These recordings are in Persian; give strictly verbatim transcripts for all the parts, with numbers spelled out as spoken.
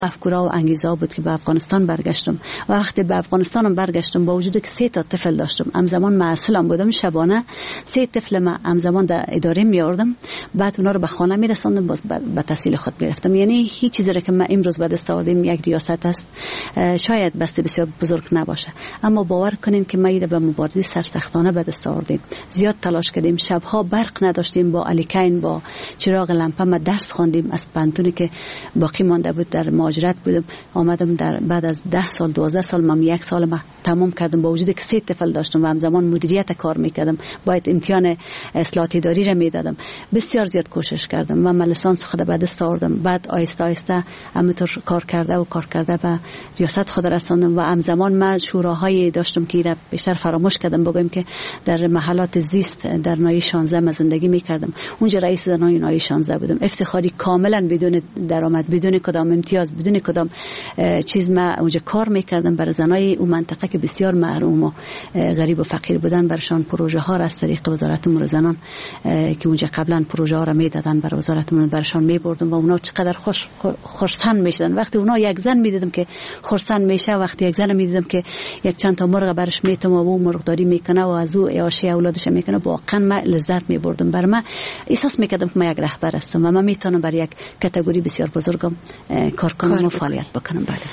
افکارا و انگیزه ها بود که به افغانستان برگشتم. و وقتی به افغانستانم برگشتم با وجود که سه تا طفل داشتم، همزمان معسلم بودم، شبانه سه طفل ما همزمان در اداره می آوردم، بعد اونا رو به خانه می رساندم، باز به تحصیل خود می رفتم. یعنی هیچ چیزی را که ما امروز به دست آوردیم یک ریاست است، شاید بس بسیار بزرگ نباشه، اما باور کنین که ما ایره به مبارزه سرسختانه به دست آوردیم. زیاد تلاش کردیم، شبها برق نداشتیم، با الیکین با چراغ لمپه ما درس خواندیم. از پنتونی که باقی مانده بود در مهاجرت بودم، آمدم در بعد از ده سال دوازده سال من یک سال ما تمام کردم، با وجودی که سه طفل داشتم و همزمان مدیریت کار میکردم، باید امتحان اصلاحات اداری را میدادم. بسیار زیاد کوشش کردم و من لیسانس خود به دست آوردم. بعد آهسته آهسته همینطور کار کرده و کار کرده به ریاست خود رساندم و همزمان من شوراهای داشتم که را بیشتر فراموش کردم. بگویم که در محلات زیست در نایه شانزده ما زندگی میکردم، اونجا رئیس زنان نایه شانزده بودم، افتخاری کاملا بدون درآمد، بدون کدام امتیاز، بدون کدام چیز ما اونجا کار میکردم برای زنای اون منطقه که بسیار محروم و غریب و فقیر بودن. برشان پروژه ها را از طریق وزارت امور زنان که اونجا قبلا پروژه ها را میدادن برای وزارت امور، برشان میبردم و اونا چقدر خوش خرسند میشدن. وقتی اونا یک زن میدیدم که خرسند میشه، وقتی یک زن میدیدم که یک چند تا مرغ برش میتم و اون مرغداری میکنه و از او عیاشی اولادش میکنه، واقعا من لذت میبردم. بر من احساس میکردم که من یک رهبر هستم و من میتونم برای یک کاتگوری بسیار بزرگم کار کنم و فعالیت بکنم. بله.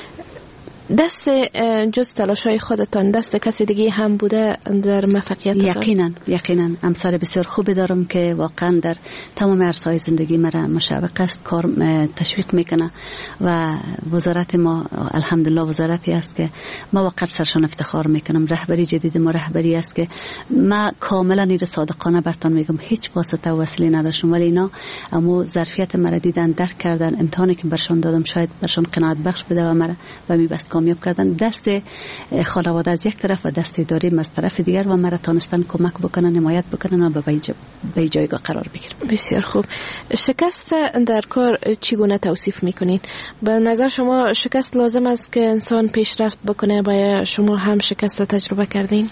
دست جز تلاش‌های خودتان دست کسی دیگه هم بوده در موفقیتتان؟ یقینا یقینا همسر بسیار خوبی دارم که واقعا در تمام عرصه‌های زندگی مرا مشوق است، کار تشویق میکنه و وزارت ما الحمدلله وزارتی است که ما واقعا سرشان افتخار میکنم. رهبری جدید ما رهبری است که ما کاملا این صادقانه برتون میگم هیچ واسطه و وسیله نداشتم، ولی اینا اما ظرفیت مرا دیدن، درک کردن، امتحانی که برشان دادم شاید برشان قناعت بخش بده و مرا و میبست کامیاب کردن. دست خانواده از یک طرف و دست اداری از طرف دیگر و مرا تانستن کمک بکنن، حمایت بکنن و به جایگاه قرار بگیرم. بسیار خوب. شکست در کار چگونه توصیف میکنین؟ به نظر شما شکست لازم است که انسان پیشرفت بکنه؟ باید شما هم شکست تجربه کردین؟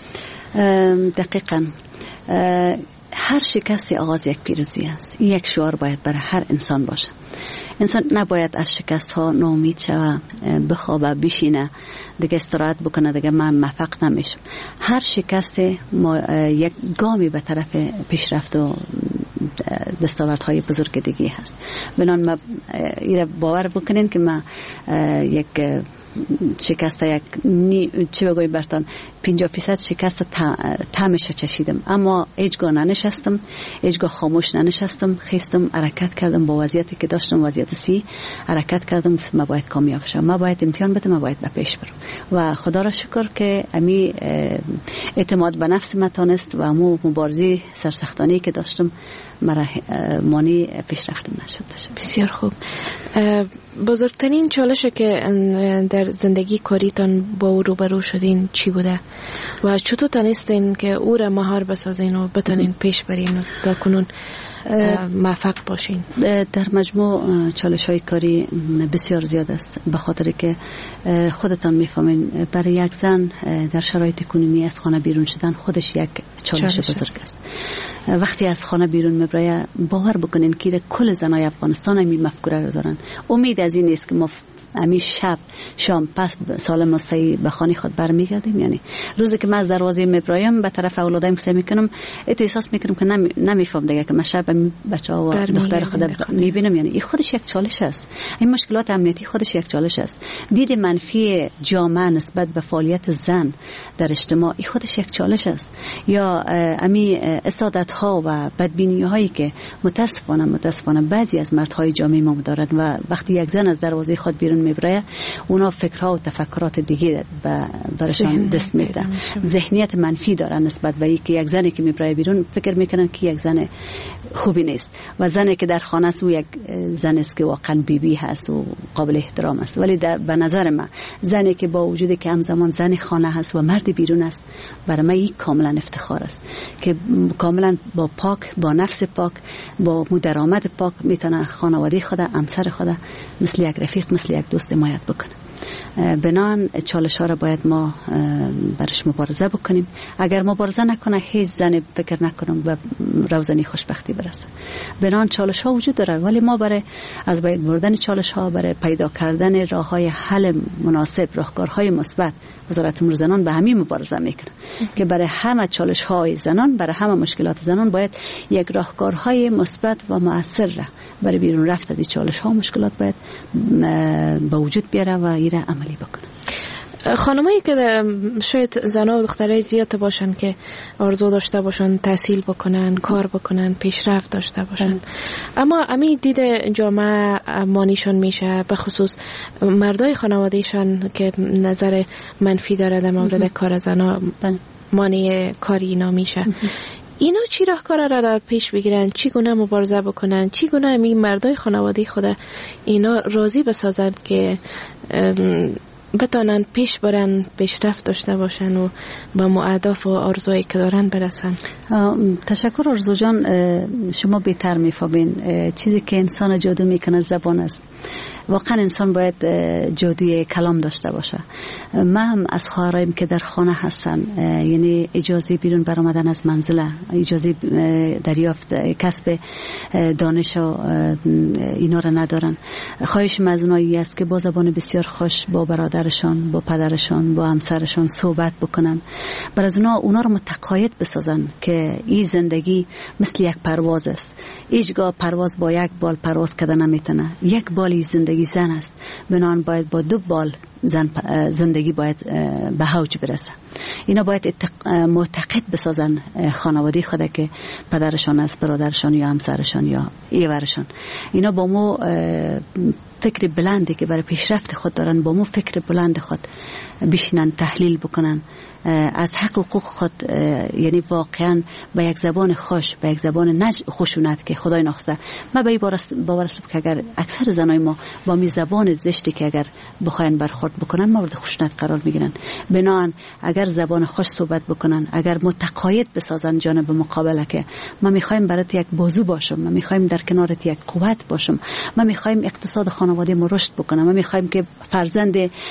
دقیقاً. هر شکست آغاز یک پیروزی است. این یک شعار باید برای هر انسان باشه. انسان نباید از شکست ها ناامید شوه، بخوابه، بشینه، دیگه استراحت بکنه، دیگه من موفق نمیشم. هر شکست ما یک گامی به طرف پیشرفت و دستاوردهای بزرگ دیگه هست. بنان ما ایره باور بکنین که ما یک شکست یک نی... چی بگویم برتان پنجاه فیصد شکست تمش چشیدم، اما هیچگاه ننشستم، هیچگاه خاموش ننشستم، خیستم، حرکت کردم، با وضعیتی که داشتم، وضعیت سی حرکت کردم. ما باید کامیاب شم، ما باید امتحان بدم، ما باید به پیش برم و خدا را شکر که امی اعتماد به نفس ما تانست و امو مبارزه سرسختانه که داشتم مرا مانع پیشرفتم نشد. بسیار خوب. بزرگترین چالشی که در زندگی کاریتان با او روبرو شدین چی بوده و چطور تانستین که او را مهار بسازین و بتانین پیش برین و تا کنون موفق باشین؟ در مجموع چالش های کاری بسیار زیاد است، به خاطر که خودتان میفهمین برای یک زن در شرایط کنونی از خانه بیرون شدن خودش یک چالش, چالش بزرگ است. وقتی از خانه بیرون میبره باور بکنین که کل زنای افغانستان همین مفکوره رو دارن. امید از این نیست که ما همین شب شام پس سالم و صحیح به خانه خود برمیگردیم. یعنی روزی که من از دروازه میبرایم به طرف اولادایم که میکنم ات احساس میکنم که نمی نمیفهم دیگه که من شب بچه‌ها و دختر خود میبینم. یعنی این خودش یک چالش است. این مشکلات امنیتی خودش یک چالش است. دید منفی جامعه نسبت به فعالیت زن در اجتماع این خودش یک چالش است. یا امی اسادت ها و بدبینی هایی که متاسفانه متاسفانه بعضی از مردهای جامعه ما دارند و وقتی یک زن از دروازه خود بیرون میبره اونا فکرها و تفکرات دیگه برشان دست میده، ذهنیت منفی دارن نسبت به اینکه یک زنی که میبره بیرون فکر میکنن که یک زن خوبی نیست و زنی که در خانه است او یک زن است که واقعا بیبی هست و قابل احترام است. ولی در به نظر من زنی که با وجودی که همزمان زن خانه هست و مرد بیرون است برای من این کاملا افتخار است که کاملا با پاک، با نفس پاک، با درآمد پاک میتونه خانواده خود، همسر خود مثل یک رفیق، مثل یک دوست حمایت بکنه. بنان چالش ها را باید ما برش مبارزه بکنیم. اگر مبارزه نکنه هیچ زن فکر نکنم به روزنی خوشبختی برسه. بنان چالش ها وجود داره، ولی ما برای از بین بردن چالش ها، برای پیدا کردن راه های حل مناسب، راهکارهای مثبت، وزارت امور زنان به همین مبارزه میکنه که برای همه چالش های زنان، برای همه مشکلات زنان باید یک راهکارهای مثبت و مؤثر را برای بیرون رفت از این چالش ها و مشکلات باید به وجود بیاره و ایره عملی بکنه. خانمایی که شاید زنها و دخترای زیاد باشن که آرزو داشته باشن تحصیل بکنن، کار بکنن، پیشرفت داشته باشن، اما امی دید جامعه مانیشون میشه، به خصوص مردای خانوادهشان که نظر منفی داره در مورد کار زنها، مانی کاری اینا میشه. اینا چی راهکار را در پیش بگیرن؟ چی گونه مبارزه بکنن؟ چی گونه امی مردای خانواده خود اینا راضی بسازن که بتانن پیش برن، پیشرفت داشته باشن و با اهداف و آرزوهایی که دارن برسن؟ تشکر آرزو جان. شما بهتر میفهمین چیزی که انسان جادو میکنه زبان است. واقعا انسان باید جادوی کلام داشته باشه. من هم از خواهرایم که در خانه هستن، یعنی اجازه بیرون برآمدن از منزله، اجازه دریافت کسب دانش و اینا را ندارن. خواهشم از اونایی است که با زبان بسیار خوش با برادرشان، با پدرشان، با همسرشان صحبت بکنن. برای اونا اونا رو متقاعد بسازن که این زندگی مثل یک پرواز است. هیچگاه پرواز با یک بال پرواز کردن نمیتونه. یک بالی زندگی زن است، بنان باید با دو بال زن زندگی باید به اوج برسه. اینا باید معتقد بسازن خانواده خود که پدرشان است، برادرشان یا همسرشان یا ایورشان. اینا با مو فکر بلندی که برای پیشرفت خود دارن، با مو فکر بلند خود بشینن، تحلیل بکنن از حق حقوق خود، یعنی واقعا با یک زبان خوش، با یک زبان نج خشونت که خدای نخواسته. من به این باور هستم که اگر اکثر زنای ما با می زبان زشتی که اگر بخواین برخورد بکنن مورد خشونت قرار میگیرن. بنان اگر زبان خوش صحبت بکنن، اگر متقاعد بسازن جانب مقابله که ما میخوایم برات یک بازو باشم، ما میخوایم در کنارت یک قوت باشم، ما میخوایم اقتصاد خانواده ما رشد بکنم، ما میخوایم که فرزند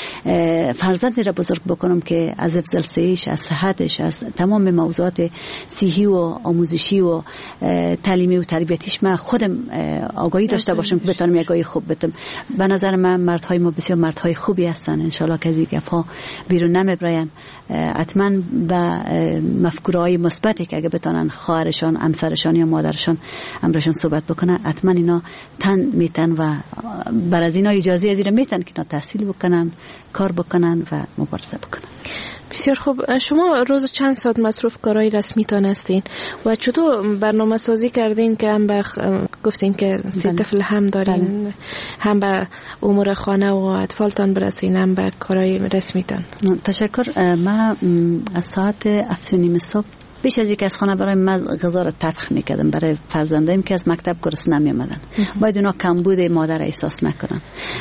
فرزندی را بزرگ بکنم که از افضل از صحتش، از تمام موضوعات صحی و آموزشی و تعلیمی و تربیتیش من خودم آگاهی داشته باشم که بتونم یک آگاهی خوب بدم. به نظر من مردهای ما بسیار مردهای خوبی هستن، انشالله که از این گپ‌ها بیرون نمیبراین. حتما به مفکورهای مثبتی که اگه بتونن خواهرشان، همسرشان یا مادرشان امرشان صحبت بکنن، حتما اینا تن میتن و بر از اینا اجازه از اینا میتن که اینا تحصیل بکنن، کار بکنن و مبارزه بکنن. بسیار خوب. شما روز چند ساعت مصروف کارهای رسمیتان هستین و چطور برنامه سازی کردین که هم به گفتین که سه طفل هم دارین، بله. هم به امور خانه و اطفالتان برسین، هم به کارهای رسمیتان؟ تشکر. من از ساعت هفت و نیم صبح بیش از یک از خانه برای من غذا را طبخ میکردم برای فرزندایم که از مکتب گرسنه نمیامدن. باید اونا کمبود مادر احساس نکنن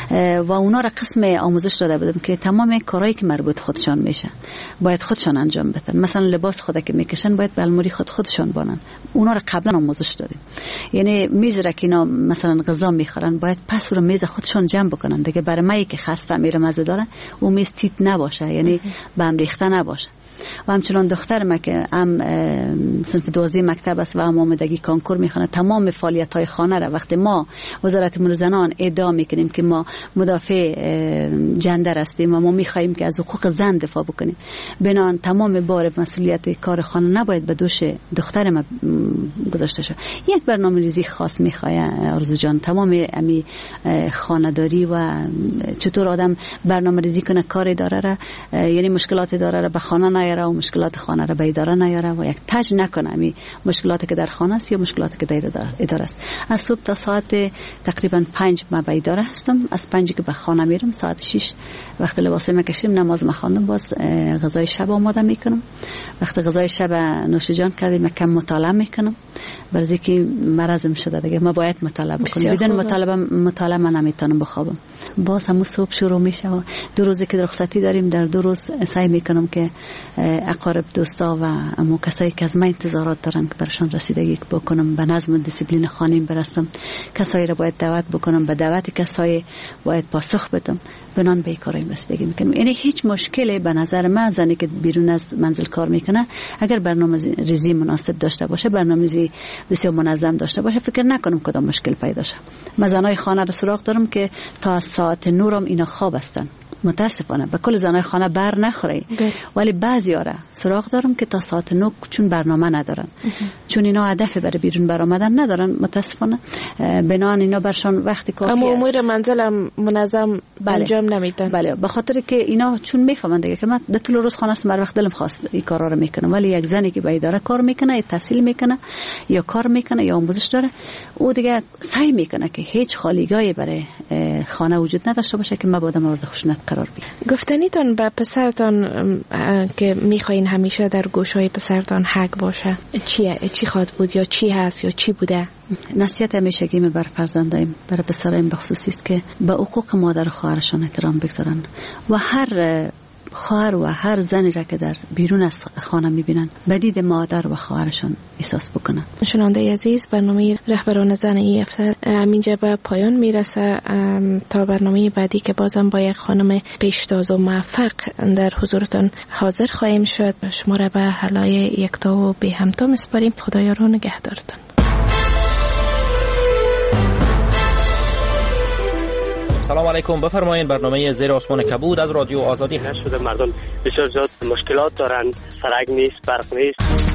و اونا را قسم آموزش داده بودم که تمام کارهایی که مربوط خودشان میشه باید خودشان انجام بدن. مثلا لباس خود که میکشن باید به الماری خود خودشان بانن. اونا را قبلا آموزش دادیم. یعنی میز را که اینا مثلا غذا میخورن باید پس رو میز خودشان جمع بکنن دیگه. برای من که خسته میره مزه داره اون میز تیت نباشه، یعنی به هم ریخته نباشه. و همچنان دختر ما که هم صنف دوازده مکتب است و هم آمادگی کنکور میخونه، تمام فعالیت های خانه را وقتی ما وزارت امور زنان ادعا میکنیم که ما مدافع جندر هستیم و ما میخواهیم که از حقوق زن دفاع بکنیم، بنان تمام بار مسئولیت کار خانه نباید به دوش دختر ما گذاشته شد. یک برنامه ریزی خاص میخواه آرزو جان، تمام امی خانه‌داری و چطور آدم برنامه ریزی کنه کار اداره را، یعنی مشکلات اداره را به خانه نیاره و مشکلات خانه را به اداره نیاره و یک تج نکنه امی مشکلاتی که در خانه است یا مشکلاتی که در اداره است. از صبح تا ساعت تقریبا پنج ما به اداره هستم، از پنج که به خانه میرم ساعت شش وقت لباس میکشیم، نماز میخوانم، باز غذای شب آماده میکنم. وقت غذای شب نوش جان کردیم کم مطالعه میکنم، برای که مرضم شده دیگه ما باید مطالعه بکنم، بدون مطالعه مطالعه من نمیتونم بخوابم. باز همون صبح شروع میشه و دو روزی که رخصتی داریم در دو روز سعی میکنم که اقارب دوستا و امو کسایی که از من انتظارات دارن که برشان رسیدگی بکنم، به نظم و دیسیپلین خانه‌ام برسم. کسایی را باید دعوت بکنم، به دعوت کسایی باید پاسخ بدم. بنان بیکاری رسیدگی میکنیم. یعنی هیچ مشکلی به نظر من زنی که بیرون از منزل کار میکنه اگر برنامه‌ریزی مناسب داشته باشه، برنامه‌ریزی بسیار منظم داشته باشه، فکر نکنم کدام مشکل پیدا شه. من زنای خانه رو سراغ دارم که تا ساعت نورم اینا خواب هستن. متاسفانه به کل زنای خانه بر نخوره، ولی بعضی آره سراغ دارم که تا ساعت نه چون برنامه ندارن، چون اینا هدف برای بیرون برآمدن ندارن، متاسفانه بنان اینا برشان وقتی کافی است. اما امور منزل هم منظم انجام نمیدن. بله، به خاطر که اینا چون میفهمن دیگه که من در طول روز خانه است، بر وقت دلم خواست این کارا رو میکنم، ولی یک زنی که به اداره کار میکنه، یا تحصیل میکنه، یا کار میکنه، یا آموزش داره، او دیگه سعی میکنه که هیچ خالیگاهی برای خانه وجود نداشته باشه که مبادا مورد خشونت قرار بگیره. گفتنیتون به پسرتان که میخواین همیشه در گوشهای پسرتان حق باشه چیه؟ چی خواد بود یا چی هست یا چی بوده؟ نصیحت همیشگی من بر فرزندایم، برای پسرایم به خصوصی است که به حقوق مادر و خواهرشان احترام بگذارن و هر خواهر و هر زنی را که در بیرون از خانه میبینن به دید مادر و خواهرشان احساس بکنن. شنونده عزیز، برنامه رهبران زن این هفته همینجا به پایان میرسه. تا برنامه بعدی که بازم با یک خانم پیشتاز و موفق در حضورتان حاضر خواهیم شد، شما را به حلای یکتا و بی همتا میسپاریم. خدایا نگهدارتان. سلام علیکم، بفرمایید. برنامه زیر آسمان کبود از رادیو آزادی هست. شده مردم بسیار زیاد مشکلات دارن، سرک نیست، برق نیست.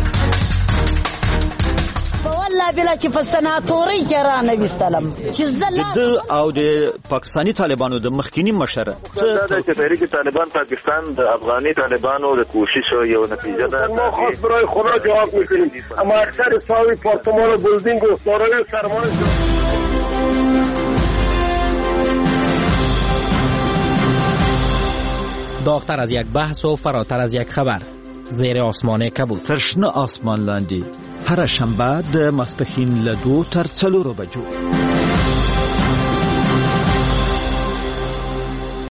والله بلا چې په سناتوري کې را نه وستلم چې زلا د او د پاکستاني طالبانو د مخکینی مشر څه د تحریک طالبان پاکستان د افغاني طالبانو د کوشش یو نتیجه ده. ما خاص برای خدا جواب میکنیم، اما اکثر ساوی پارتمان و بلدینگ و دارای سرمایه داغتر از یک بحث و فراتر از یک خبر، زیر آسمان کبود. ترشنه آسمان لاندی هر شنبه د ماسپښین له دوه تر څلورو بجو.